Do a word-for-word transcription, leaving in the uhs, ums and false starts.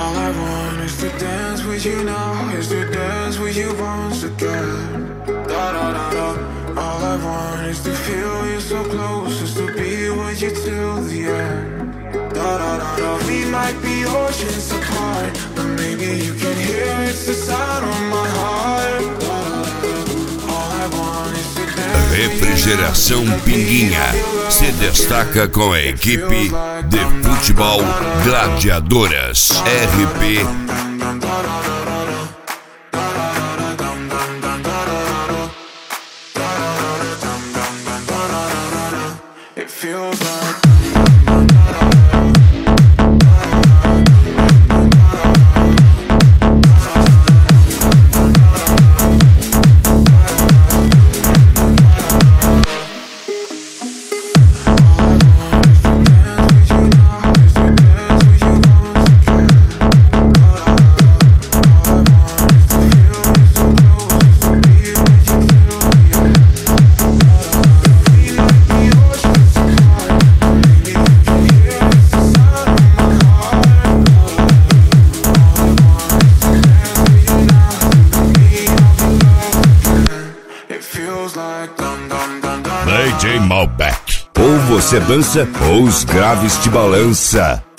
All I want is to dance with you now, is to dance with you once again. Da da da da. All I want is to feel you so close, is to be with you till the end. Da da da da. We might be oceans apart, but maybe you can hear it's the sound of my heart. Da da da. All I want is to dance. Refrigeração Pinguinha se destaca com a equipe de futebol Gladiadoras R P. It feels like D J Malbec. Ou você dança ou os graves te balança.